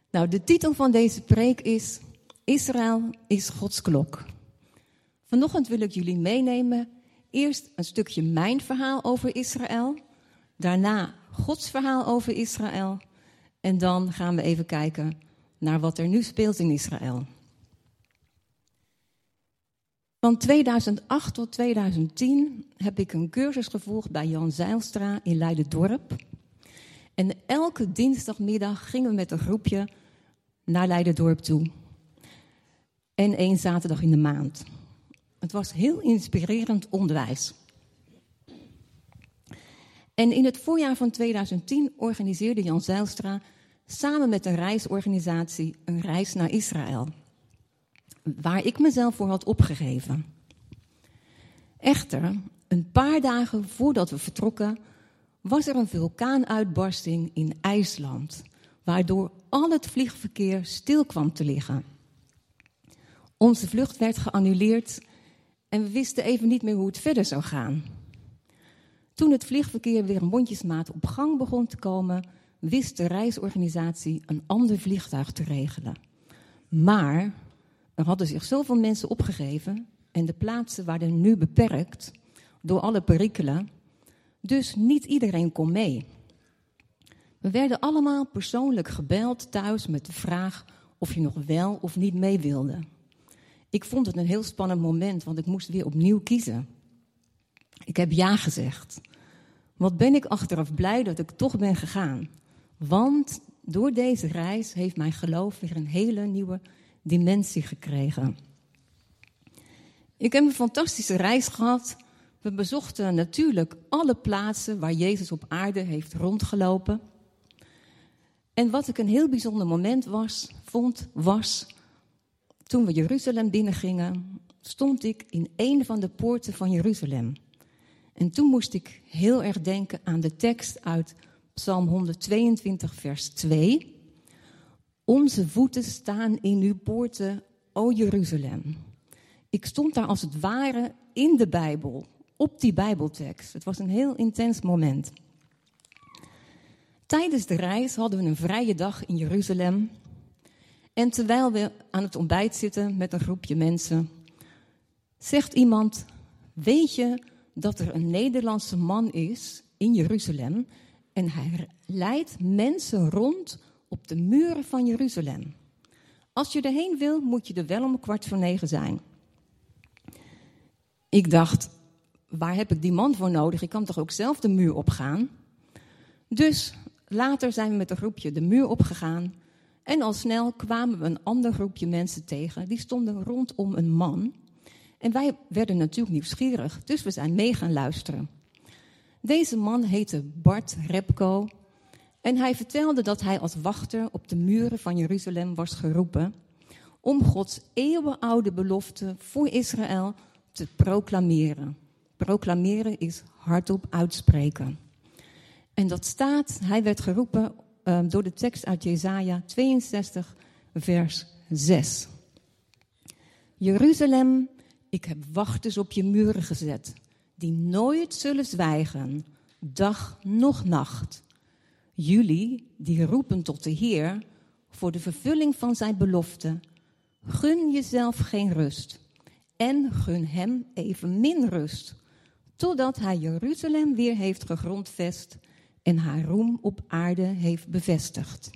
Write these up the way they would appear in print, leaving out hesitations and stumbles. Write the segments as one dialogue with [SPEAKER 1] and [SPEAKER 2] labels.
[SPEAKER 1] Nou, de titel van deze preek is Israël is Gods klok. Vanochtend wil ik jullie meenemen. Eerst een stukje mijn verhaal over Israël. Daarna Gods verhaal over Israël. En dan gaan we even kijken naar wat er nu speelt in Israël. Van 2008 tot 2010 heb ik een cursus gevolgd bij Jan Zijlstra in Leiden-Dorp. En elke dinsdagmiddag gingen we met een groepje naar Leiden-Dorp toe. En 1 zaterdag in de maand. Het was heel inspirerend onderwijs. En in het voorjaar van 2010 organiseerde Jan Zijlstra samen met een reisorganisatie een reis naar Israël. Waar ik mezelf voor had opgegeven. Echter, een paar dagen voordat we vertrokken, was er een vulkaanuitbarsting in IJsland, waardoor al het vliegverkeer stil kwam te liggen. Onze vlucht werd geannuleerd en we wisten even niet meer hoe het verder zou gaan. Toen het vliegverkeer weer mondjesmaat op gang begon te komen, wist de reisorganisatie een ander vliegtuig te regelen. Maar er hadden zich zoveel mensen opgegeven en de plaatsen waren nu beperkt door alle perikelen, dus niet iedereen kon mee. We werden allemaal persoonlijk gebeld thuis met de vraag of je nog wel of niet mee wilde. Ik vond het een heel spannend moment, want ik moest weer opnieuw kiezen. Ik heb ja gezegd. Wat ben ik achteraf blij dat ik toch ben gegaan. Want door deze reis heeft mijn geloof weer een hele nieuwe dimensie gekregen. Ik heb een fantastische reis gehad. We bezochten natuurlijk alle plaatsen waar Jezus op aarde heeft rondgelopen. En wat ik een heel bijzonder moment was toen we Jeruzalem binnengingen, stond ik in een van de poorten van Jeruzalem. En toen moest ik heel erg denken aan de tekst uit Psalm 122, vers 2. Onze voeten staan in uw poorten, o Jeruzalem. Ik stond daar als het ware in de Bijbel, op die Bijbeltekst. Het was een heel intens moment. Tijdens de reis hadden we een vrije dag in Jeruzalem. En terwijl we aan het ontbijt zitten met een groepje mensen, zegt iemand: weet je dat er een Nederlandse man is in Jeruzalem en hij leidt mensen rond op de muren van Jeruzalem. Als je erheen wil, moet je er wel om 8:45 zijn. Ik dacht, waar heb ik die man voor nodig? Ik kan toch ook zelf de muur opgaan? Dus later zijn we met een groepje de muur opgegaan. En al snel kwamen we een ander groepje mensen tegen. Die stonden rondom een man. En wij werden natuurlijk nieuwsgierig, dus we zijn mee gaan luisteren. Deze man heette Bart Repko. En hij vertelde dat hij als wachter op de muren van Jeruzalem was geroepen om Gods eeuwenoude belofte voor Israël te proclameren. Proclameren is hardop uitspreken. En dat staat, hij werd geroepen door de tekst uit Jesaja 62, vers 6. Jeruzalem, ik heb wachters op je muren gezet, die nooit zullen zwijgen, dag noch nacht. Jullie, die roepen tot de Heer voor de vervulling van zijn belofte, gun jezelf geen rust en gun hem evenmin rust, totdat hij Jeruzalem weer heeft gegrondvest en haar roem op aarde heeft bevestigd.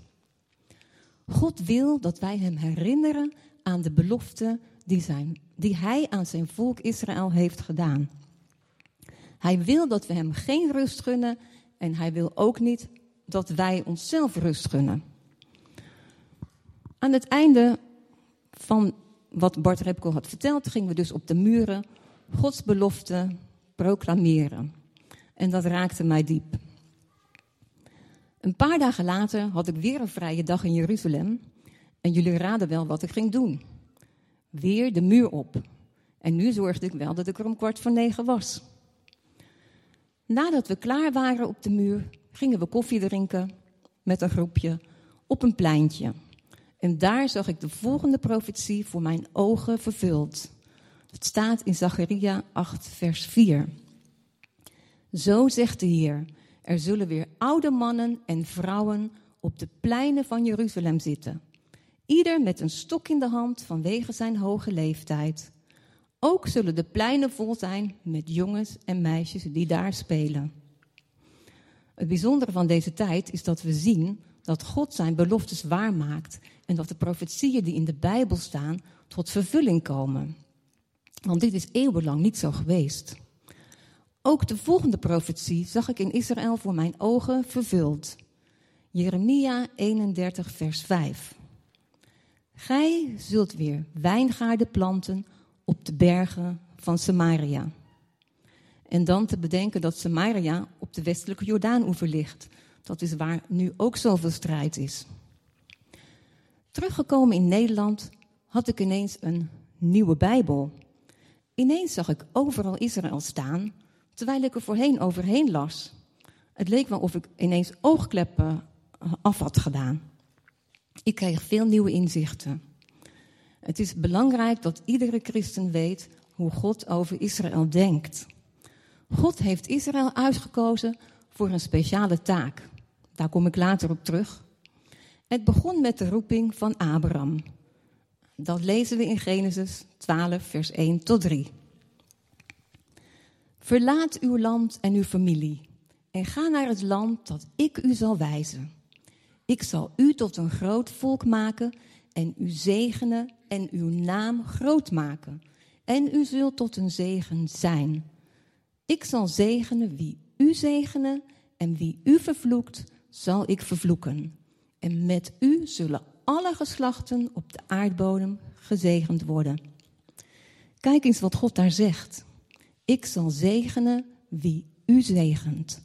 [SPEAKER 1] God wil dat wij hem herinneren aan de belofte die hij aan zijn volk Israël heeft gedaan. Hij wil dat we hem geen rust gunnen en hij wil ook niet dat wij onszelf rust gunnen. Aan het einde van wat Bart Repko had verteld, gingen we dus op de muren Gods belofte proclameren. En dat raakte mij diep. Een paar dagen later had ik weer een vrije dag in Jeruzalem. En jullie raden wel wat ik ging doen. Weer de muur op. En nu zorgde ik wel dat ik er om 8:45 was. Nadat we klaar waren op de muur, gingen we koffie drinken met een groepje op een pleintje. En daar zag ik de volgende profetie voor mijn ogen vervuld. Het staat in Zacharia 8, vers 4. Zo zegt de Heer, er zullen weer oude mannen en vrouwen op de pleinen van Jeruzalem zitten. Ieder met een stok in de hand vanwege zijn hoge leeftijd. Ook zullen de pleinen vol zijn met jongens en meisjes die daar spelen. Het bijzondere van deze tijd is dat we zien dat God zijn beloftes waarmaakt en dat de profetieën die in de Bijbel staan tot vervulling komen. Want dit is eeuwenlang niet zo geweest. Ook de volgende profetie zag ik in Israël voor mijn ogen vervuld. Jeremia 31 vers 5. Gij zult weer wijngaarden planten op de bergen van Samaria. En dan te bedenken dat Samaria op de westelijke Jordaanoever ligt. Dat is waar nu ook zoveel strijd is. Teruggekomen in Nederland had ik ineens een nieuwe Bijbel. Ineens zag ik overal Israël staan, terwijl ik er voorheen overheen las. Het leek wel of ik ineens oogkleppen af had gedaan. Ik kreeg veel nieuwe inzichten. Het is belangrijk dat iedere christen weet hoe God over Israël denkt. God heeft Israël uitgekozen voor een speciale taak. Daar kom ik later op terug. Het begon met de roeping van Abraham. Dat lezen we in Genesis 12, vers 1 tot 3. Verlaat uw land en uw familie en ga naar het land dat ik u zal wijzen. Ik zal u tot een groot volk maken en u zegenen en uw naam groot maken. En u zult tot een zegen zijn. Ik zal zegenen wie u zegenen en wie u vervloekt, zal ik vervloeken. En met u zullen alle geslachten op de aardbodem gezegend worden. Kijk eens wat God daar zegt. Ik zal zegenen wie u zegent.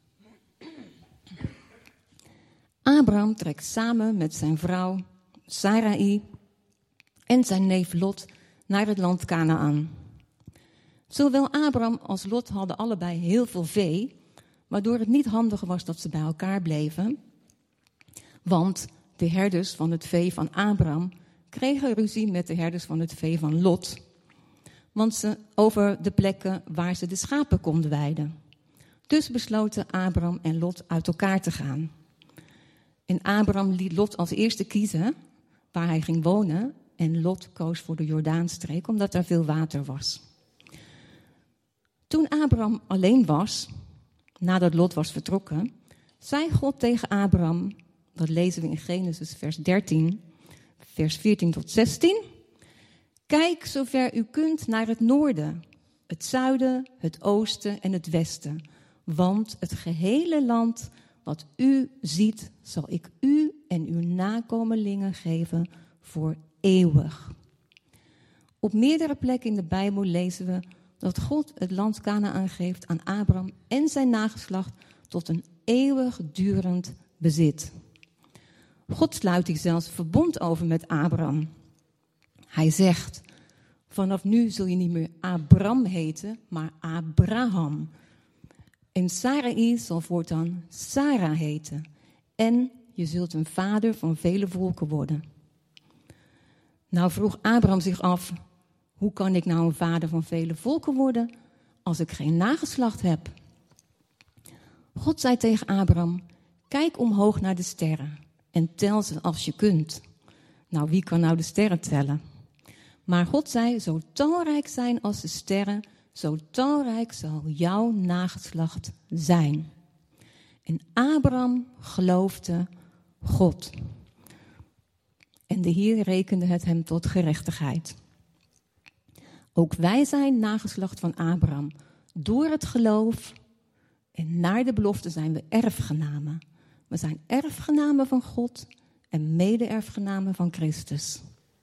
[SPEAKER 1] Abraham trekt samen met zijn vrouw Sarai en zijn neef Lot naar het land Kanaan. Zowel Abraham als Lot hadden allebei heel veel vee, waardoor het niet handig was dat ze bij elkaar bleven. Want de herders van het vee van Abraham kregen ruzie met de herders van het vee van Lot. Want ze over de plekken waar ze de schapen konden weiden. Dus besloten Abraham en Lot uit elkaar te gaan. En Abraham liet Lot als eerste kiezen waar hij ging wonen. En Lot koos voor de Jordaanstreek, omdat er veel water was. Toen Abraham alleen was, nadat Lot was vertrokken, zei God tegen Abraham, dat lezen we in Genesis vers 13, vers 14 tot 16. Kijk zover u kunt naar het noorden, het zuiden, het oosten en het westen. Want het gehele land wat u ziet, zal ik u en uw nakomelingen geven voor eeuwig. Op meerdere plekken in de Bijbel lezen we dat God het land Kanaan geeft aan Abraham en zijn nageslacht tot een eeuwigdurend bezit. God sluit hier zelfs verbond over met Abraham. Hij zegt, vanaf nu zul je niet meer Abram heten, maar Abraham. En Sarai zal voortaan Sarah heten. En je zult een vader van vele volken worden. Nou vroeg Abraham zich af, hoe kan ik nou een vader van vele volken worden als ik geen nageslacht heb? God zei tegen Abraham, kijk omhoog naar de sterren en tel ze als je kunt. Nou, wie kan nou de sterren tellen? Maar God zei, zo talrijk zijn als de sterren, zo talrijk zal jouw nageslacht zijn. En Abraham geloofde God. En de Heer rekende het hem tot gerechtigheid. Ook wij zijn nageslacht van Abraham. Door het geloof en naar de belofte zijn we erfgenamen. We zijn erfgenamen van God en mede-erfgenamen van Christus.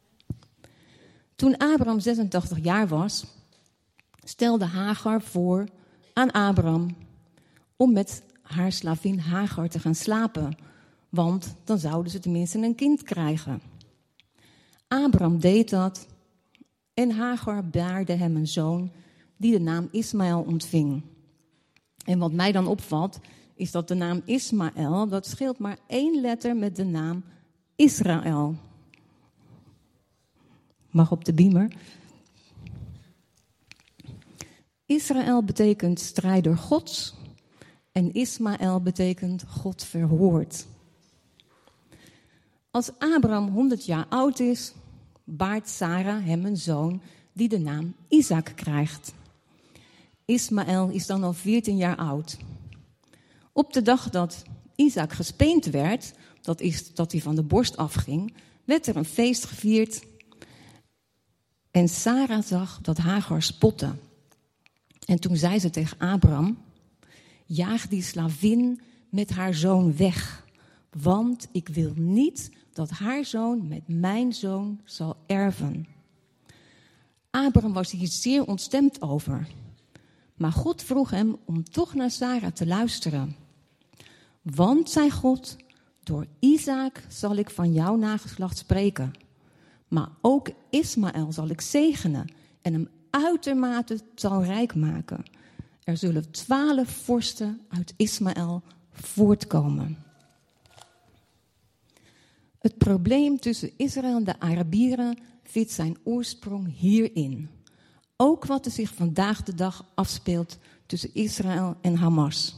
[SPEAKER 1] Toen Abraham 86 jaar was, stelde Hagar voor aan Abraham om met haar slavin Hagar te gaan slapen. Want dan zouden ze tenminste een kind krijgen. Abraham deed dat en Hagar baarde hem een zoon die de naam Ismaël ontving. En wat mij dan opvalt is dat de naam Ismaël, dat scheelt maar 1 letter met de naam Israël. Mag op de beamer. Israël betekent strijder Gods en Ismaël betekent God verhoort. Als Abraham 100 jaar oud is, baart Sarah hem een zoon die de naam Isaac krijgt. Ismaël is dan al 14 jaar oud. Op de dag dat Isaac gespeend werd, dat is dat hij van de borst afging, werd er een feest gevierd. En Sarah zag dat Hagar spotte. En toen zei ze tegen Abraham: jaag die slavin met haar zoon weg, want ik wil niet dat haar zoon met mijn zoon zal erven. Abraham was hier zeer ontstemd over. Maar God vroeg hem om toch naar Sarah te luisteren. Want, zei God, door Isaac zal ik van jouw nageslacht spreken. Maar ook Ismaël zal ik zegenen en hem uitermate talrijk maken. Er zullen 12 vorsten uit Ismaël voortkomen. Het probleem tussen Israël en de Arabieren vindt zijn oorsprong hierin. Ook wat er zich vandaag de dag afspeelt tussen Israël en Hamas.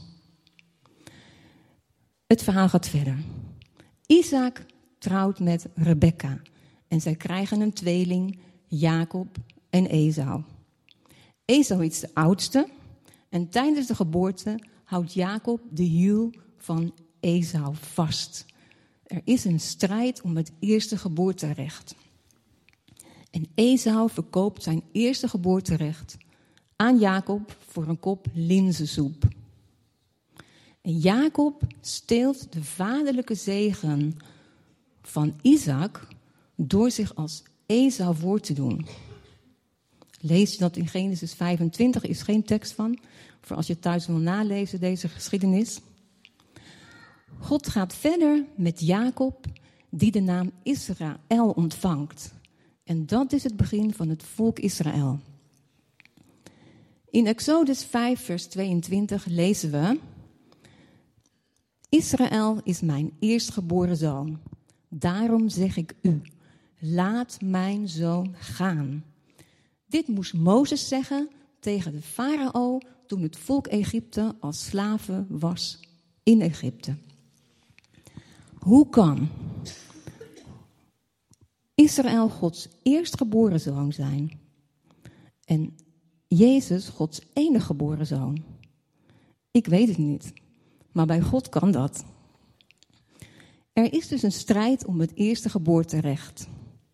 [SPEAKER 1] Het verhaal gaat verder. Isaac trouwt met Rebekka en zij krijgen een tweeling, Jacob en Esau. Esau is de oudste en tijdens de geboorte houdt Jacob de hiel van Esau vast. Er is een strijd om het eerste geboorterecht. En Esau verkoopt zijn eerste geboorterecht aan Jacob voor een kop linzensoep. En Jacob steelt de vaderlijke zegen van Isaac door zich als Esau voor te doen. Lees je dat in Genesis 25, is geen tekst van, voor als je thuis wil nalezen deze geschiedenis. God gaat verder met Jacob, die de naam Israël ontvangt. En dat is het begin van het volk Israël. In Exodus 5, vers 22 lezen we: Israël is mijn eerstgeboren zoon. Daarom zeg ik u, laat mijn zoon gaan. Dit moest Mozes zeggen tegen de farao toen het volk Egypte als slaven was in Egypte. Hoe kan Israël Gods eerstgeboren zoon zijn en Jezus Gods enige geboren zoon? Ik weet het niet, maar bij God kan dat. Er is dus een strijd om het eerste geboorterecht.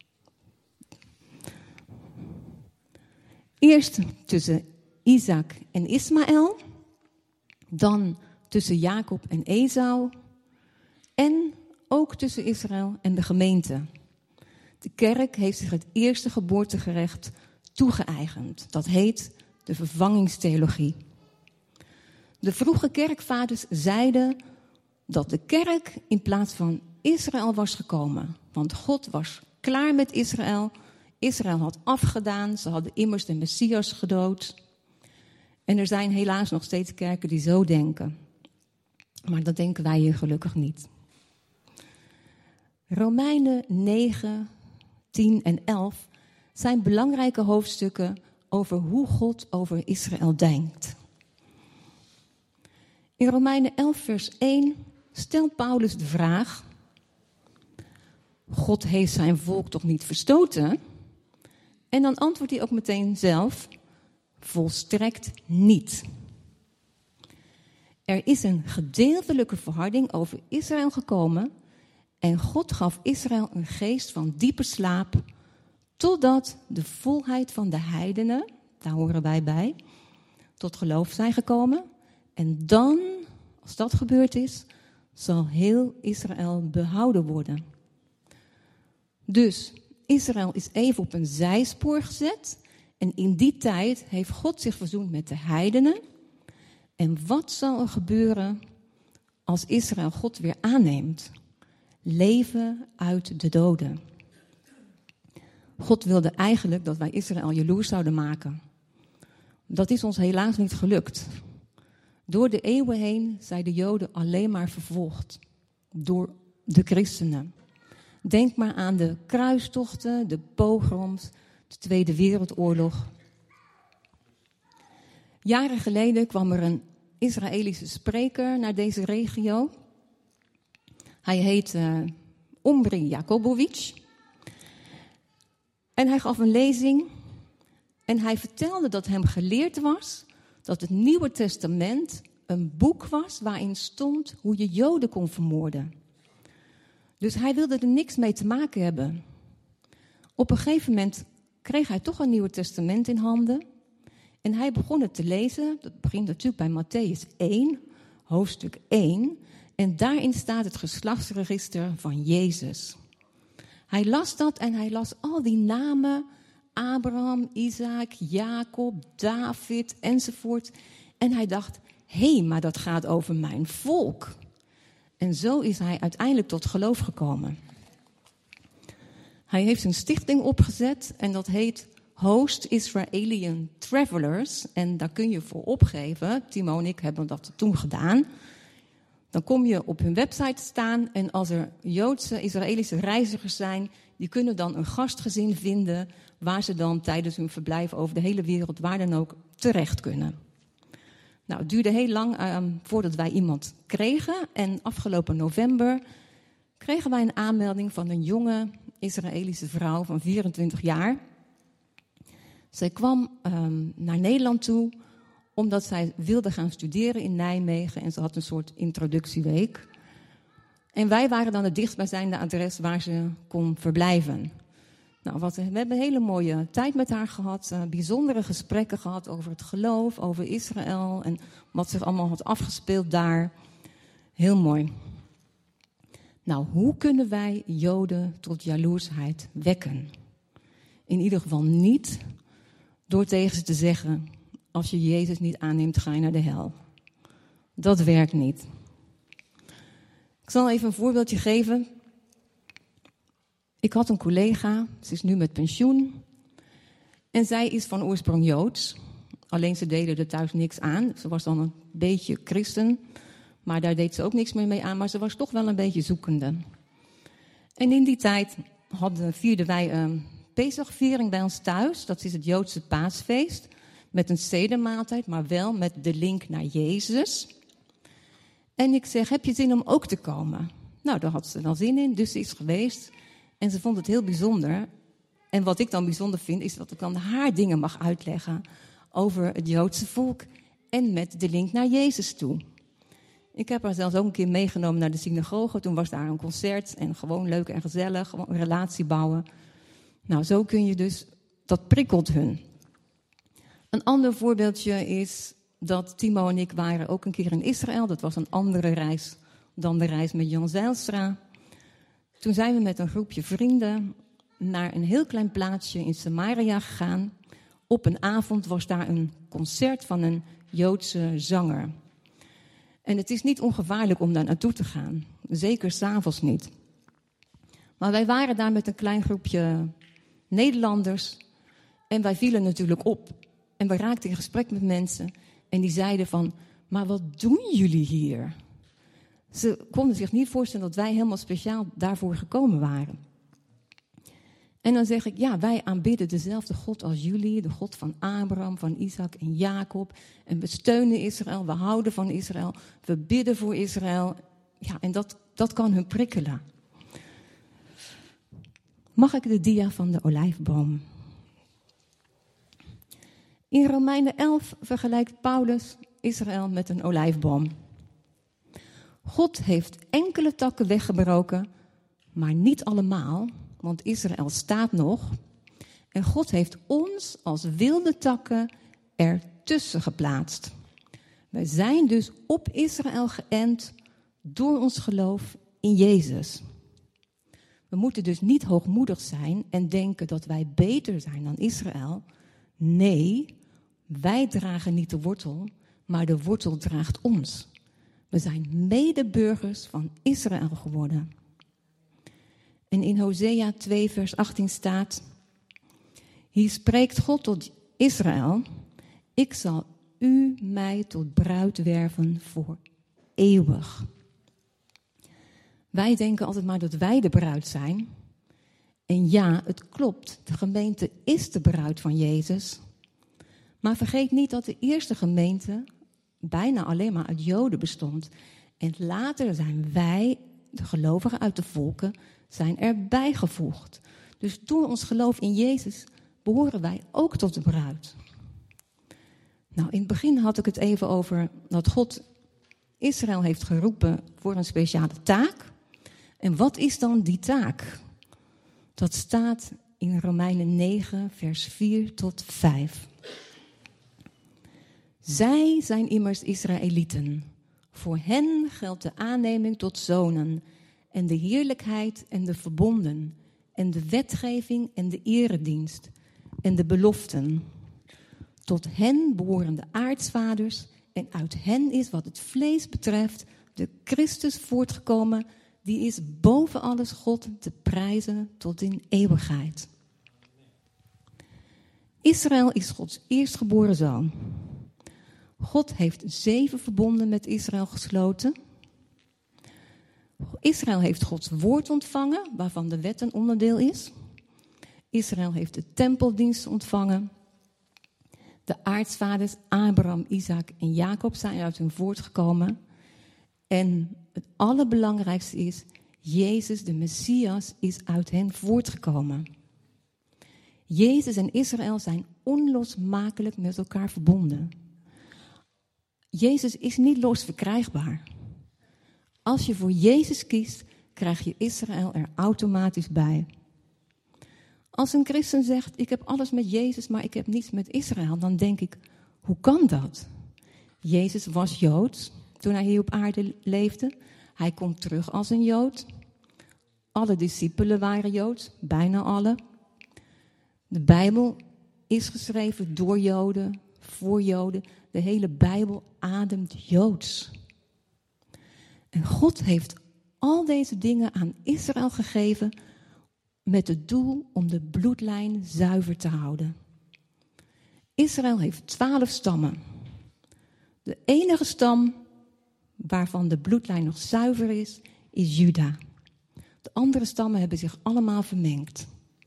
[SPEAKER 1] Eerst tussen Isaac en Ismaël, dan tussen Jacob en Esau en ook tussen Israël en de gemeente. De kerk heeft zich het eerste geboorterecht toegeëigend. Dat heet de vervangingstheologie. De vroege kerkvaders zeiden dat de kerk in plaats van Israël was gekomen. Want God was klaar met Israël. Israël had afgedaan. Ze hadden immers de Messias gedood. En er zijn helaas nog steeds kerken die zo denken. Maar dat denken wij hier gelukkig niet. Romeinen 9, 10 en 11 zijn belangrijke hoofdstukken over hoe God over Israël denkt. In Romeinen 11, vers 1 stelt Paulus de vraag: God heeft zijn volk toch niet verstoten? En dan antwoordt hij ook meteen zelf: volstrekt niet. Er is een gedeeltelijke verharding over Israël gekomen en God gaf Israël een geest van diepe slaap, totdat de volheid van de heidenen, daar horen wij bij, tot geloof zijn gekomen. En dan, als dat gebeurd is, zal heel Israël behouden worden. Dus Israël is even op een zijspoor gezet. En in die tijd heeft God zich verzoend met de heidenen. En wat zal er gebeuren als Israël God weer aanneemt? Leven uit de doden. God wilde eigenlijk dat wij Israël jaloers zouden maken. Dat is ons helaas niet gelukt. Door de eeuwen heen zijn de Joden alleen maar vervolgd door de christenen. Denk maar aan de kruistochten, de pogroms, de Tweede Wereldoorlog. Jaren geleden kwam er een Israëlische spreker naar deze regio. Hij heet Omri Jacobovic. En hij gaf een lezing en hij vertelde dat hem geleerd was dat het Nieuwe Testament een boek was waarin stond hoe je Joden kon vermoorden. Dus hij wilde er niks mee te maken hebben. Op een gegeven moment kreeg hij toch een Nieuwe Testament in handen. En hij begon het te lezen. Dat begint natuurlijk bij Mattheüs 1, hoofdstuk 1. En daarin staat het geslachtsregister van Jezus. Hij las dat en hij las al die namen. Abraham, Isaac, Jacob, David enzovoort. En hij dacht, hé, maar dat gaat over mijn volk. En zo is hij uiteindelijk tot geloof gekomen. Hij heeft een stichting opgezet en dat heet Host Israelian Travelers. En daar kun je voor opgeven. Timo en ik hebben dat toen gedaan. Dan kom je op hun website staan en als er Joodse, Israëlische reizigers zijn, die kunnen dan een gastgezin vinden waar ze dan tijdens hun verblijf over de hele wereld, waar dan ook, terecht kunnen. Nou, het duurde heel lang voordat wij iemand kregen. En afgelopen november kregen wij een aanmelding van een jonge Israëlische vrouw van 24 jaar. Zij kwam naar Nederland toe omdat zij wilde gaan studeren in Nijmegen. En ze had een soort introductieweek. En wij waren dan het dichtstbijzijnde adres waar ze kon verblijven. Nou, we hebben een hele mooie tijd met haar gehad. Bijzondere gesprekken gehad over het geloof, over Israël en wat zich allemaal had afgespeeld daar. Heel mooi. Nou, hoe kunnen wij Joden tot jaloersheid wekken? In ieder geval niet door tegen ze te zeggen, als je Jezus niet aanneemt, ga je naar de hel. Dat werkt niet. Ik zal even een voorbeeldje geven. Ik had een collega, ze is nu met pensioen. En zij is van oorsprong Joods. Alleen ze deden er thuis niks aan. Ze was dan een beetje christen. Maar daar deed ze ook niks meer mee aan. Maar ze was toch wel een beetje zoekende. En in die tijd vierden wij een Pesachviering bij ons thuis. Dat is het Joodse paasfeest. Met een sedermaaltijd, maar wel met de link naar Jezus. En ik zeg, heb je zin om ook te komen? Nou, daar had ze dan zin in, dus ze is geweest. En ze vond het heel bijzonder. En wat ik dan bijzonder vind, is dat ik dan haar dingen mag uitleggen over het Joodse volk en met de link naar Jezus toe. Ik heb haar zelfs ook een keer meegenomen naar de synagoge. Toen was daar een concert en gewoon leuk en gezellig, gewoon een relatie bouwen. Nou, zo kun je dus, dat prikkelt hun. Een ander voorbeeldje is dat Timo en ik waren ook een keer in Israël. Dat was een andere reis dan de reis met Jan Zijlstra. Toen zijn we met een groepje vrienden naar een heel klein plaatsje in Samaria gegaan. Op een avond was daar een concert van een Joodse zanger. En het is niet ongevaarlijk om daar naartoe te gaan. Zeker 's avonds niet. Maar wij waren daar met een klein groepje Nederlanders. En wij vielen natuurlijk op. En we raakten in gesprek met mensen. En die zeiden van, maar wat doen jullie hier? Ze konden zich niet voorstellen dat wij helemaal speciaal daarvoor gekomen waren. En dan zeg ik, ja, wij aanbidden dezelfde God als jullie. De God van Abraham, van Isaac en Jacob. En we steunen Israël, we houden van Israël. We bidden voor Israël. Ja, en dat kan hun prikkelen. Mag ik de dia van de olijfboom? In Romeinen 11 vergelijkt Paulus Israël met een olijfboom. God heeft enkele takken weggebroken, maar niet allemaal, want Israël staat nog. En God heeft ons als wilde takken ertussen geplaatst. Wij zijn dus op Israël geënt door ons geloof in Jezus. We moeten dus niet hoogmoedig zijn en denken dat wij beter zijn dan Israël. Nee, wij dragen niet de wortel, maar de wortel draagt ons. We zijn medeburgers van Israël geworden. En in Hosea 2 vers 18 staat, hier spreekt God tot Israël, ik zal u mij tot bruid werven voor eeuwig. Wij denken altijd maar dat wij de bruid zijn. En ja, het klopt, de gemeente is de bruid van Jezus. Maar vergeet niet dat de eerste gemeente bijna alleen maar uit Joden bestond. En later zijn wij, de gelovigen uit de volken, zijn erbij gevoegd. Dus door ons geloof in Jezus behoren wij ook tot de bruid. Nou, in het begin had ik het even over dat God Israël heeft geroepen voor een speciale taak. En wat is dan die taak? Dat staat in Romeinen 9, vers 4 tot 5. Zij zijn immers Israëlieten. Voor hen geldt de aanneming tot zonen en de heerlijkheid en de verbonden en de wetgeving en de eredienst en de beloften. Tot hen behoren de aartsvaders en uit hen is wat het vlees betreft de Christus voortgekomen, die is boven alles God te prijzen tot in eeuwigheid. Israël is Gods eerstgeboren zoon. God heeft 7 verbonden met Israël gesloten. Israël heeft Gods woord ontvangen, waarvan de wet een onderdeel is. Israël heeft de tempeldienst ontvangen. De aartsvaders Abraham, Isaac en Jacob zijn uit hun voortgekomen. En het allerbelangrijkste is, Jezus, de Messias, is uit hen voortgekomen. Jezus en Israël zijn onlosmakelijk met elkaar verbonden. Jezus is niet los verkrijgbaar. Als je voor Jezus kiest, krijg je Israël er automatisch bij. Als een christen zegt, ik heb alles met Jezus, maar ik heb niets met Israël, dan denk ik, hoe kan dat? Jezus was Joods toen hij hier op aarde leefde. Hij komt terug als een Jood. Alle discipelen waren Joods, bijna alle. De Bijbel is geschreven door Joden, voor Joden. De hele Bijbel ademt Joods. En God heeft al deze dingen aan Israël gegeven met het doel om de bloedlijn zuiver te houden. Israël heeft 12 stammen. De enige stam waarvan de bloedlijn nog zuiver is Juda. De andere stammen hebben zich allemaal vermengd.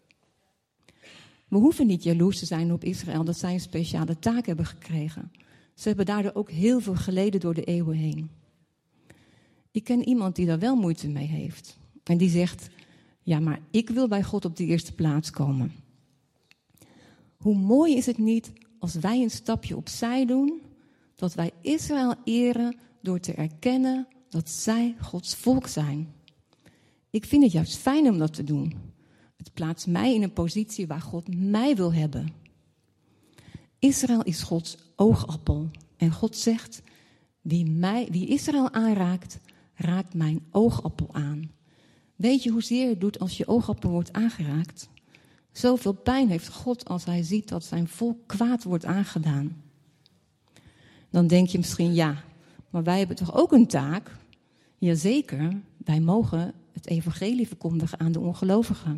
[SPEAKER 1] We hoeven niet jaloers te zijn op Israël dat zij een speciale taak hebben gekregen. Ze hebben daardoor ook heel veel geleden door de eeuwen heen. Ik ken iemand die daar wel moeite mee heeft. En die zegt, ja, maar ik wil bij God op de eerste plaats komen. Hoe mooi is het niet als wij een stapje opzij doen, dat wij Israël eren door te erkennen dat zij Gods volk zijn. Ik vind het juist fijn om dat te doen. Het plaatst mij in een positie waar God mij wil hebben. Israël is Gods oogappel. En God zegt, wie Israël aanraakt, raakt mijn oogappel aan. Weet je hoezeer het doet als je oogappel wordt aangeraakt? Zoveel pijn heeft God als hij ziet dat zijn volk kwaad wordt aangedaan. Dan denk je misschien, ja, maar wij hebben toch ook een taak? Jazeker, wij mogen het evangelie verkondigen aan de ongelovigen.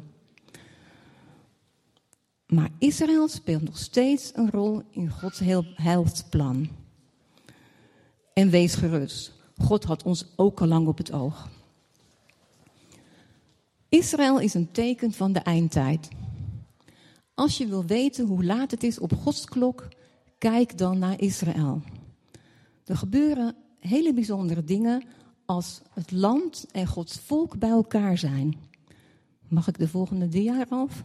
[SPEAKER 1] Maar Israël speelt nog steeds een rol in Gods heilsplan. En wees gerust, God had ons ook al lang op het oog. Israël is een teken van de eindtijd. Als je wil weten hoe laat het is op Gods klok, kijk dan naar Israël. Er gebeuren hele bijzondere dingen als het land en Gods volk bij elkaar zijn. Mag ik de volgende dia af?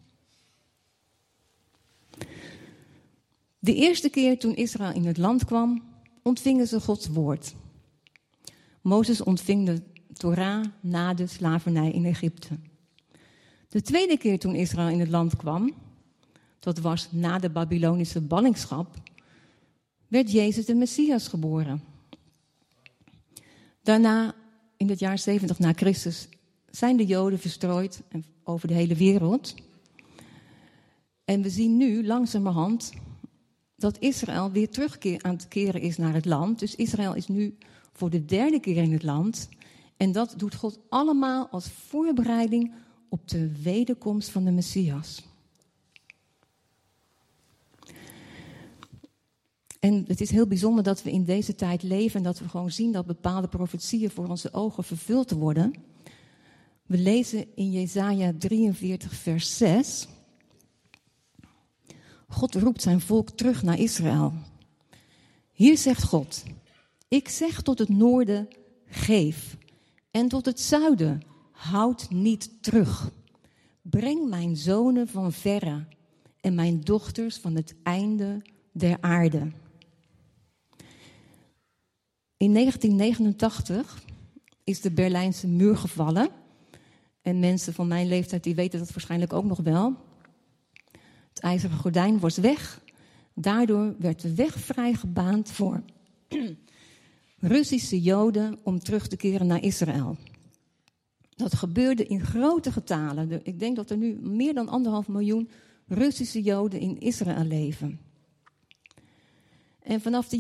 [SPEAKER 1] De eerste keer toen Israël in het land kwam, ontvingen ze Gods woord. Mozes ontving de Torah na de slavernij in Egypte. De tweede keer toen Israël in het land kwam, dat was na de Babylonische ballingschap, werd Jezus de Messias geboren. Daarna, in het jaar 70 na Christus, zijn de Joden verstrooid over de hele wereld. En we zien nu langzamerhand dat Israël weer aan het keren is naar het land. Dus Israël is nu voor de 3e keer in het land. En dat doet God allemaal als voorbereiding op de wederkomst van de Messias. En het is heel bijzonder dat we in deze tijd leven en dat we gewoon zien dat bepaalde profetieën voor onze ogen vervuld worden. We lezen in Jesaja 43 vers 6. God roept zijn volk terug naar Israël. Hier zegt God, ik zeg tot het noorden, geef. En tot het zuiden, houd niet terug. Breng mijn zonen van verre en mijn dochters van het einde der aarde. In 1989 is de Berlijnse muur gevallen. En mensen van mijn leeftijd die weten dat waarschijnlijk ook nog wel. Het ijzeren gordijn was weg. Daardoor werd de weg vrijgebaand voor Russische Joden om terug te keren naar Israël. Dat gebeurde in grote getalen. Ik denk dat er nu meer dan 1,5 miljoen Russische Joden in Israël leven. En vanaf de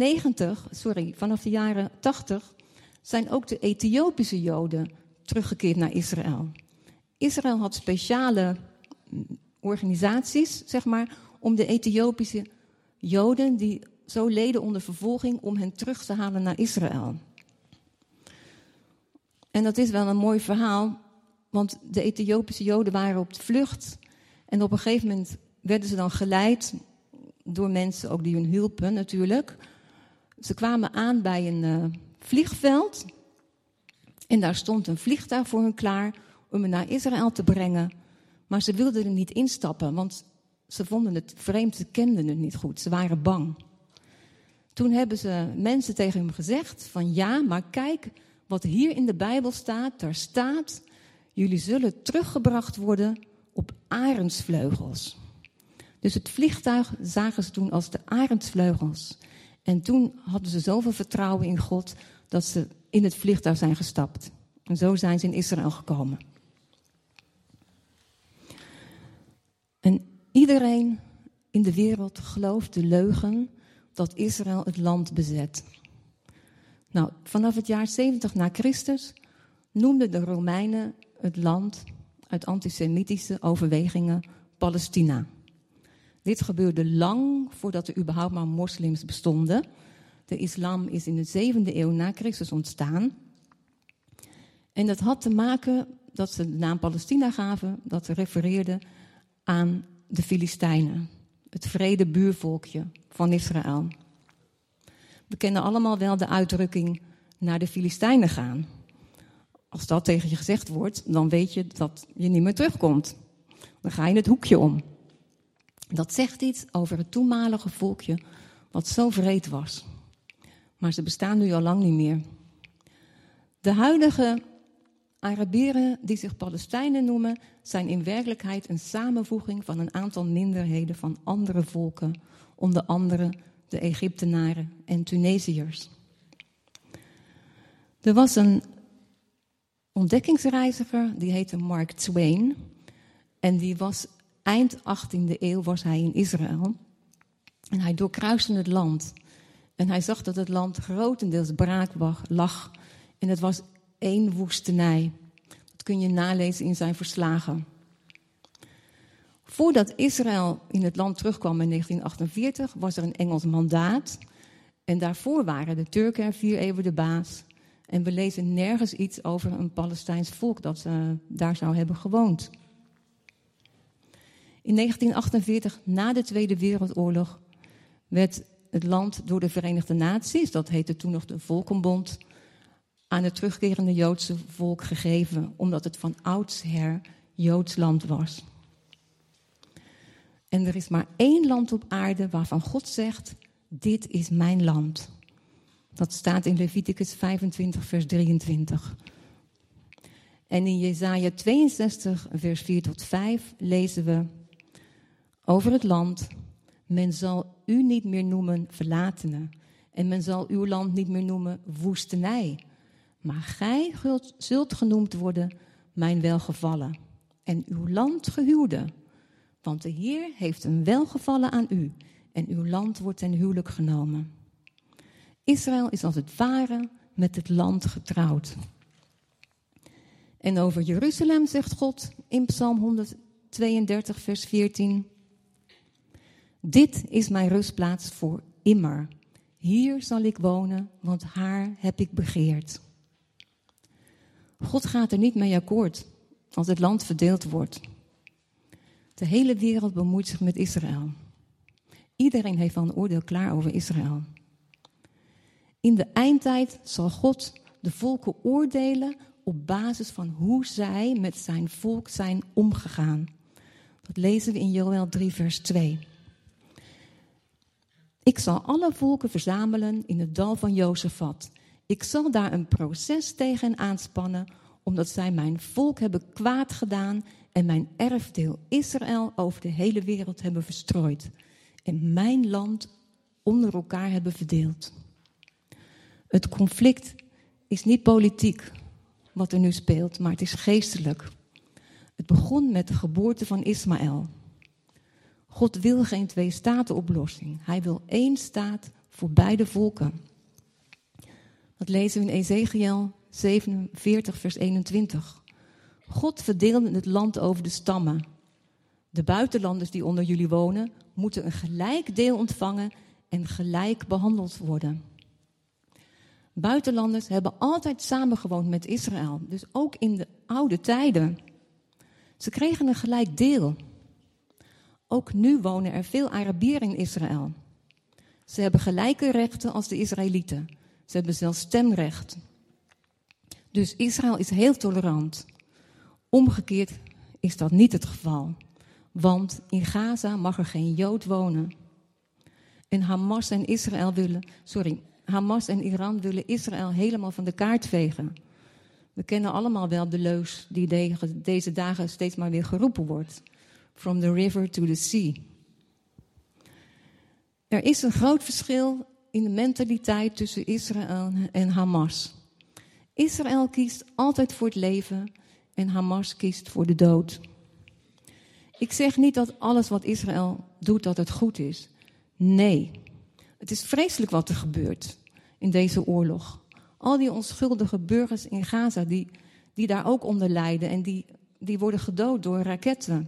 [SPEAKER 1] jaren 80 zijn ook de Ethiopische Joden teruggekeerd naar Israël. Israël had speciale organisaties, zeg maar, om de Ethiopische Joden die zo leden onder vervolging, om hen terug te halen naar Israël. En dat is wel een mooi verhaal, want de Ethiopische Joden waren op de vlucht. En op een gegeven moment werden ze dan geleid door mensen, ook die hun hielpen natuurlijk. Ze kwamen aan bij een vliegveld. En daar stond een vliegtuig voor hen klaar om hen naar Israël te brengen. Maar ze wilden er niet instappen, want ze vonden het vreemd, ze kenden het niet goed. Ze waren bang. Toen hebben ze mensen tegen hem gezegd van ja, maar kijk wat hier in de Bijbel staat. Daar staat, jullie zullen teruggebracht worden op arendsvleugels. Dus het vliegtuig zagen ze toen als de arendsvleugels. En toen hadden ze zoveel vertrouwen in God dat ze in het vliegtuig zijn gestapt. En zo zijn ze in Israël gekomen. En iedereen in de wereld gelooft de leugen dat Israël het land bezet. Nou, vanaf het jaar 70 na Christus noemden de Romeinen het land uit antisemitische overwegingen Palestina. Dit gebeurde lang voordat er überhaupt maar moslims bestonden. De islam is in de 7e eeuw na Christus ontstaan. En dat had te maken dat ze de naam Palestina gaven, dat refereerde aan de Filistijnen. Het vrede buurvolkje van Israël. We kennen allemaal wel de uitdrukking naar de Filistijnen gaan. Als dat tegen je gezegd wordt, dan weet je dat je niet meer terugkomt. Dan ga je het hoekje om. Dat zegt iets over het toenmalige volkje wat zo wreed was. Maar ze bestaan nu al lang niet meer. De huidige Arabieren die zich Palestijnen noemen, zijn in werkelijkheid een samenvoeging van een aantal minderheden van andere volken, onder andere de Egyptenaren en Tunesiërs. Er was een ontdekkingsreiziger, die heette Mark Twain. En die was eind 18e eeuw was hij in Israël. En hij doorkruiste het land. En hij zag dat het land grotendeels braak lag. En het was één woestenij. Dat kun je nalezen in zijn verslagen. Voordat Israël in het land terugkwam in 1948, was er een Engels mandaat. En daarvoor waren de Turken er 4 eeuwen de baas. En we lezen nergens iets over een Palestijns volk dat daar zou hebben gewoond. In 1948, na de Tweede Wereldoorlog, werd het land door de Verenigde Naties, dat heette toen nog de Volkenbond, aan het terugkerende Joodse volk gegeven, omdat het van oudsher Joods land was. En er is maar 1 land op aarde waarvan God zegt, dit is mijn land. Dat staat in Leviticus 25, vers 23. En in Jesaja 62, vers 4 tot 5 lezen we over het land. Men zal u niet meer noemen verlatene. En men zal uw land niet meer noemen woestenij. Maar gij zult genoemd worden mijn welgevallen. En uw land gehuwde. Want de Heer heeft een welgevallen aan u. En uw land wordt ten huwelijk genomen. Israël is als het ware met het land getrouwd. En over Jeruzalem zegt God in Psalm 132, vers 14. Dit is mijn rustplaats voor immer. Hier zal ik wonen, want haar heb ik begeerd. God gaat er niet mee akkoord als het land verdeeld wordt. De hele wereld bemoeit zich met Israël. Iedereen heeft al een oordeel klaar over Israël. In de eindtijd zal God de volken oordelen op basis van hoe zij met zijn volk zijn omgegaan. Dat lezen we in Joël 3 vers 2. Ik zal alle volken verzamelen in het dal van Jozefat. Ik zal daar een proces tegen hen aanspannen, omdat zij mijn volk hebben kwaad gedaan en mijn erfdeel Israël over de hele wereld hebben verstrooid. En mijn land onder elkaar hebben verdeeld. Het conflict is niet politiek, wat er nu speelt, maar het is geestelijk. Het begon met de geboorte van Ismaël. God wil geen twee-staten-oplossing. Hij wil één staat voor beide volken. Dat lezen we in Ezekiel 47, vers 21. God verdeelde het land over de stammen. De buitenlanders die onder jullie wonen, moeten een gelijk deel ontvangen en gelijk behandeld worden. Buitenlanders hebben altijd samengewoond met Israël, dus ook in de oude tijden. Ze kregen een gelijk deel. Ook nu wonen er veel Arabieren in Israël. Ze hebben gelijke rechten als de Israëlieten. Ze hebben zelfs stemrecht. Dus Israël is heel tolerant. Omgekeerd is dat niet het geval. Want in Gaza mag er geen Jood wonen. En Hamas en Iran willen Israël helemaal van de kaart vegen. We kennen allemaal wel de leus die deze dagen steeds maar weer geroepen wordt. From the river to the sea. Er is een groot verschil in de mentaliteit tussen Israël en Hamas. Israël kiest altijd voor het leven en Hamas kiest voor de dood. Ik zeg niet dat alles wat Israël doet, dat het goed is. Nee, het is vreselijk wat er gebeurt in deze oorlog. Al die onschuldige burgers in Gaza die daar ook onder lijden en die worden gedood door raketten.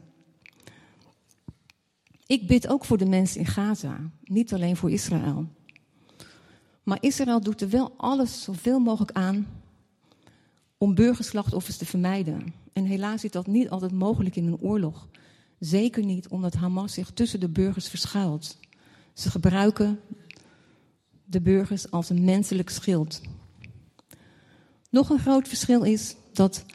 [SPEAKER 1] Ik bid ook voor de mensen in Gaza, niet alleen voor Israël. Maar Israël doet er wel alles zoveel mogelijk aan om burgerslachtoffers te vermijden. En helaas is dat niet altijd mogelijk in een oorlog. Zeker niet omdat Hamas zich tussen de burgers verschuilt. Ze gebruiken de burgers als een menselijk schild. Nog een groot verschil is dat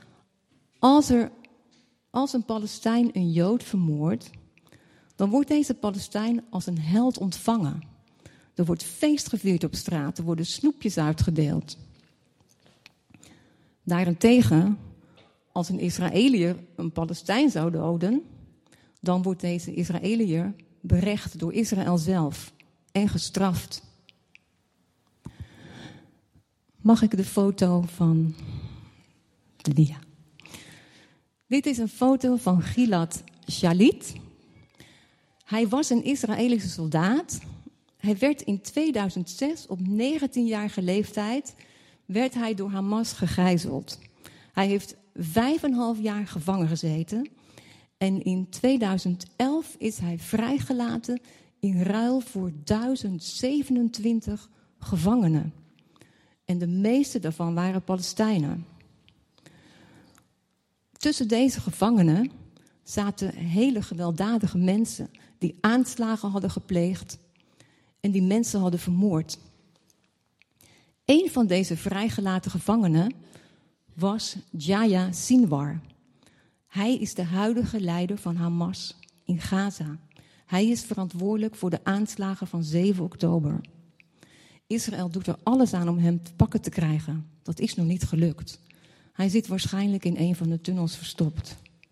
[SPEAKER 1] als een Palestijn een Jood vermoordt, dan wordt deze Palestijn als een held ontvangen. Er wordt feest gevierd op straat, er worden snoepjes uitgedeeld. Daarentegen, als een Israëliër een Palestijn zou doden, dan wordt deze Israëliër berecht door Israël zelf en gestraft. Mag ik de foto van Lia? Dit is een foto van Gilad Shalit. Hij was een Israëlische soldaat. Hij werd in 2006 op 19-jarige leeftijd werd hij door Hamas gegijzeld. Hij heeft 5,5 jaar gevangen gezeten. En in 2011 is hij vrijgelaten in ruil voor 1027 gevangenen. En de meeste daarvan waren Palestijnen. Tussen deze gevangenen zaten hele gewelddadige mensen die aanslagen hadden gepleegd en die mensen hadden vermoord. Een van deze vrijgelaten gevangenen was Yahya Sinwar. Hij is de huidige leider van Hamas in Gaza. Hij is verantwoordelijk voor de aanslagen van 7 oktober. Israël doet er alles aan om hem te pakken te krijgen. Dat is nog niet gelukt. Hij zit waarschijnlijk in een van de tunnels verstopt.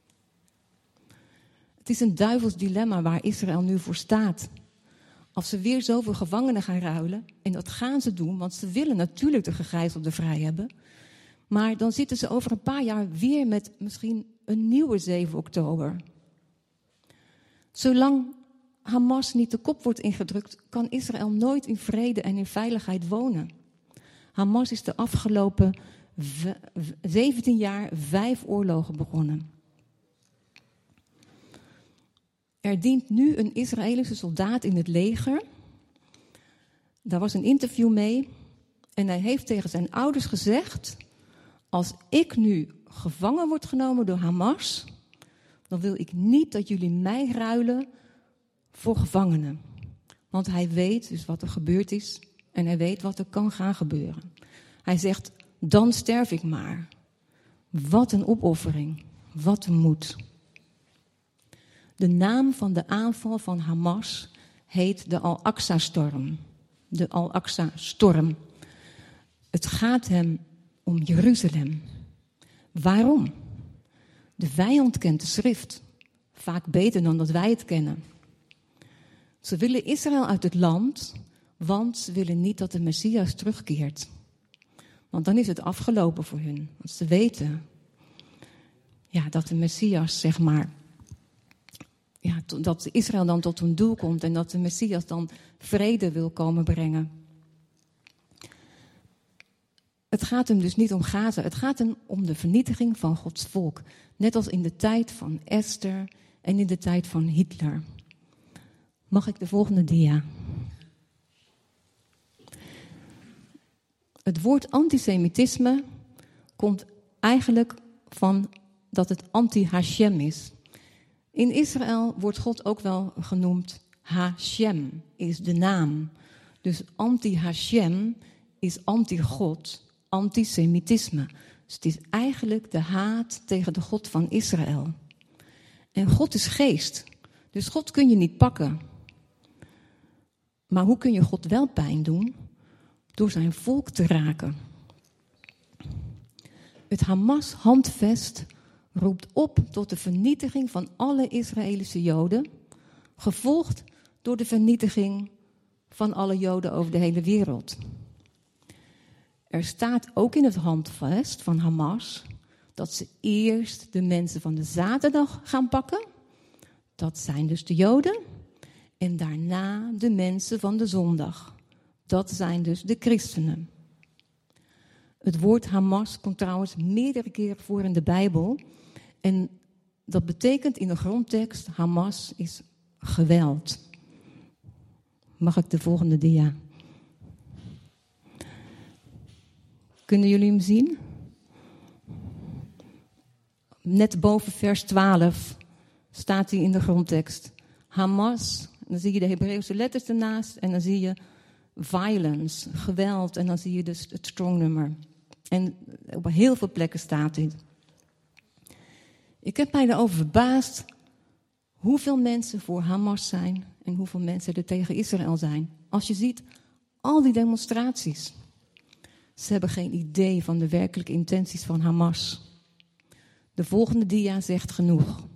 [SPEAKER 1] Het is een duivels dilemma waar Israël nu voor staat. Als ze weer zoveel gevangenen gaan ruilen, en dat gaan ze doen, want ze willen natuurlijk de gegijzelden vrij hebben. Maar dan zitten ze over een paar jaar weer met misschien een nieuwe 7 oktober. Zolang Hamas niet de kop wordt ingedrukt, kan Israël nooit in vrede en in veiligheid wonen. Hamas is de afgelopen 17 jaar 5 oorlogen begonnen. Er dient nu een Israëlische soldaat in het leger. Daar was een interview mee. En hij heeft tegen zijn ouders gezegd: als ik nu gevangen word genomen door Hamas, dan wil ik niet dat jullie mij ruilen voor gevangenen. Want hij weet dus wat er gebeurd is en hij weet wat er kan gaan gebeuren. Hij zegt, dan sterf ik maar. Wat een opoffering. Wat een moed. De naam van de aanval van Hamas heet de Al-Aqsa-storm. De Al-Aqsa-storm. Het gaat hem om Jeruzalem. Waarom? De vijand kent de schrift. Vaak beter dan dat wij het kennen. Ze willen Israël uit het land, want ze willen niet dat de Messias terugkeert. Want dan is het afgelopen voor hun. Want ze weten dat de Messias, dat Israël dan tot hun doel komt en dat de Messias dan vrede wil komen brengen. Het gaat hem dus niet om Gaza, het gaat hem om de vernietiging van Gods volk. Net als in de tijd van Esther en in de tijd van Hitler. Mag ik de volgende dia? Het woord antisemitisme komt eigenlijk van dat het anti-Hashem is. In Israël wordt God ook wel genoemd Hashem, is de naam. Dus anti-Hashem is anti-God, antisemitisme. Dus het is eigenlijk de haat tegen de God van Israël. En God is geest, dus God kun je niet pakken. Maar hoe kun je God wel pijn doen? Door zijn volk te raken. Het Hamas-handvest roept op tot de vernietiging van alle Israëlische Joden, gevolgd door de vernietiging van alle Joden over de hele wereld. Er staat ook in het handvest van Hamas dat ze eerst de mensen van de zaterdag gaan pakken. Dat zijn dus de Joden. En daarna de mensen van de zondag. Dat zijn dus de christenen. Het woord Hamas komt trouwens meerdere keren voor in de Bijbel. En dat betekent in de grondtekst, Hamas is geweld. Mag ik de volgende dia? Kunnen jullie hem zien? Net boven vers 12 staat hij in de grondtekst. Hamas, dan zie je de Hebreeuwse letters ernaast en dan zie je violence, geweld en dan zie je dus het strongnummer. En op heel veel plekken staat dit. Ik heb mij erover verbaasd hoeveel mensen voor Hamas zijn en hoeveel mensen er tegen Israël zijn. Als je ziet, al die demonstraties. Ze hebben geen idee van de werkelijke intenties van Hamas. De volgende dia zegt genoeg.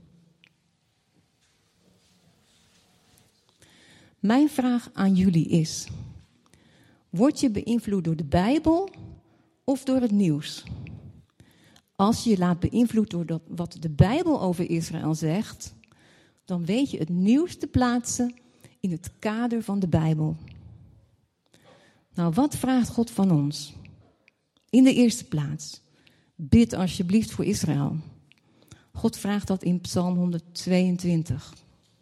[SPEAKER 1] Mijn vraag aan jullie is: word je beïnvloed door de Bijbel of door het nieuws? Als je je laat beïnvloeden door wat de Bijbel over Israël zegt, dan weet je het nieuws te plaatsen in het kader van de Bijbel. Nou, wat vraagt God van ons? In de eerste plaats, bid alsjeblieft voor Israël. God vraagt dat in Psalm 122.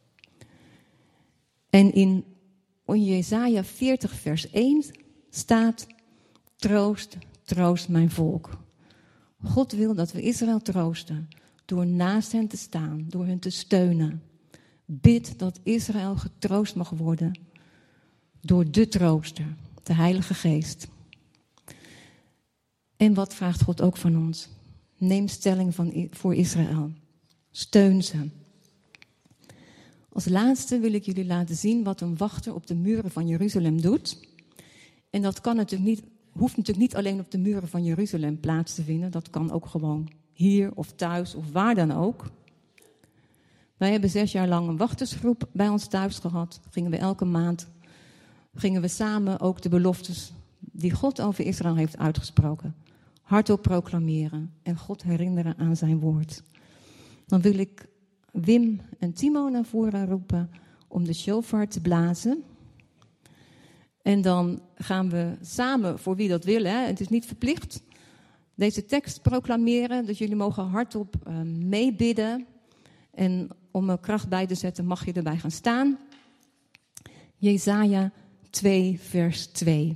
[SPEAKER 1] En in Jesaja 40 vers 1 staat: troost, troost mijn volk. God wil dat we Israël troosten door naast hen te staan, door hen te steunen. Bid dat Israël getroost mag worden door de trooster, de Heilige Geest. En wat vraagt God ook van ons? Neem stelling voor Israël. Steun ze. Als laatste wil ik jullie laten zien wat een wachter op de muren van Jeruzalem doet. En dat hoeft natuurlijk niet alleen op de muren van Jeruzalem plaats te vinden. Dat kan ook gewoon hier of thuis of waar dan ook. Wij hebben 6 jaar lang een wachtersgroep bij ons thuis gehad. Gingen we elke maand samen ook de beloftes die God over Israël heeft uitgesproken hardop proclameren en God herinneren aan zijn woord. Dan wil ik Wim en Timo naar voren roepen om de shofar te blazen. En dan gaan we samen, voor wie dat wil, het is niet verplicht, deze tekst proclameren. Dus jullie mogen hardop meebidden. En om er kracht bij te zetten mag je erbij gaan staan. Jesaja 2 vers 2.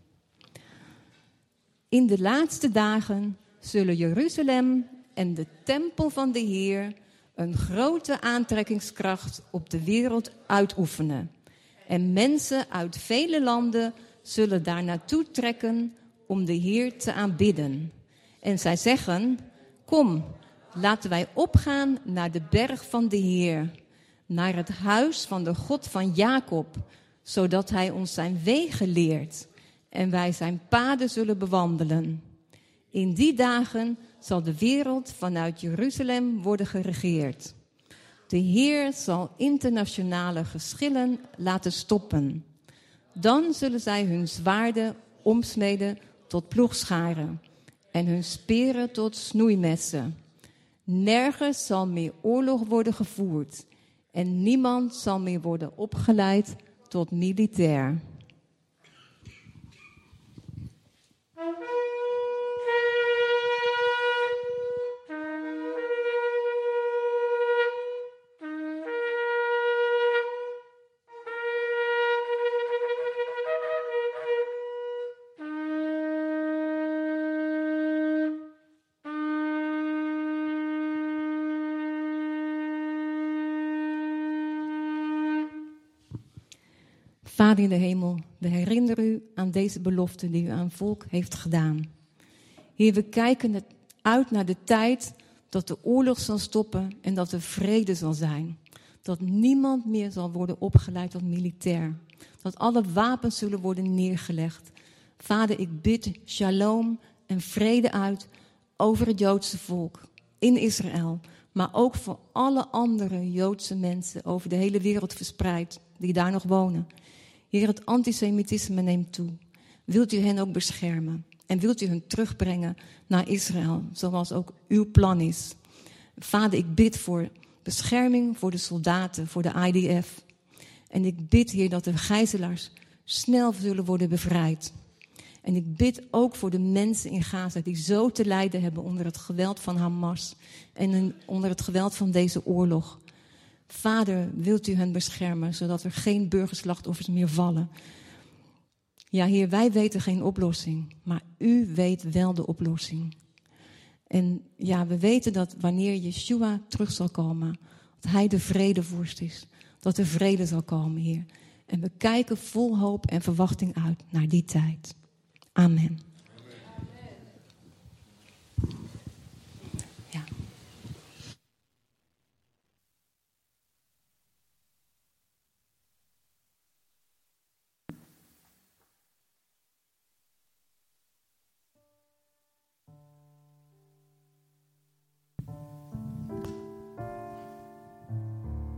[SPEAKER 1] In de laatste dagen zullen Jeruzalem en de tempel van de Heer een grote aantrekkingskracht op de wereld uitoefenen. En mensen uit vele landen zullen daar naartoe trekken om de Heer te aanbidden. En zij zeggen: Kom, laten wij opgaan naar de berg van de Heer, naar het huis van de God van Jacob, zodat hij ons zijn wegen leert en wij zijn paden zullen bewandelen. In die dagen zal de wereld vanuit Jeruzalem worden geregeerd. De Heer zal internationale geschillen laten stoppen. Dan zullen zij hun zwaarden omsmeden tot ploegscharen en hun speren tot snoeimessen. Nergens zal meer oorlog worden gevoerd en niemand zal meer worden opgeleid tot militair. Vader in de hemel, we herinneren u aan deze belofte die u aan het volk heeft gedaan. Heer, we kijken uit naar de tijd dat de oorlog zal stoppen en dat er vrede zal zijn. Dat niemand meer zal worden opgeleid tot militair. Dat alle wapens zullen worden neergelegd. Vader, ik bid shalom en vrede uit over het Joodse volk in Israël. Maar ook voor alle andere Joodse mensen over de hele wereld verspreid die daar nog wonen. Heer, het antisemitisme neemt toe. Wilt u hen ook beschermen? En wilt u hen terugbrengen naar Israël, zoals ook uw plan is? Vader, ik bid voor bescherming voor de soldaten, voor de IDF. En ik bid, Heer, dat de gijzelaars snel zullen worden bevrijd. En ik bid ook voor de mensen in Gaza die zo te lijden hebben onder het geweld van Hamas en onder het geweld van deze oorlog. Vader, wilt u hen beschermen, zodat er geen burgerslachtoffers meer vallen. Ja, Heer, wij weten geen oplossing, maar u weet wel de oplossing. En ja, we weten dat wanneer Yeshua terug zal komen, dat hij de vredevorst is, dat er vrede zal komen, Heer. En we kijken vol hoop en verwachting uit naar die tijd. Amen.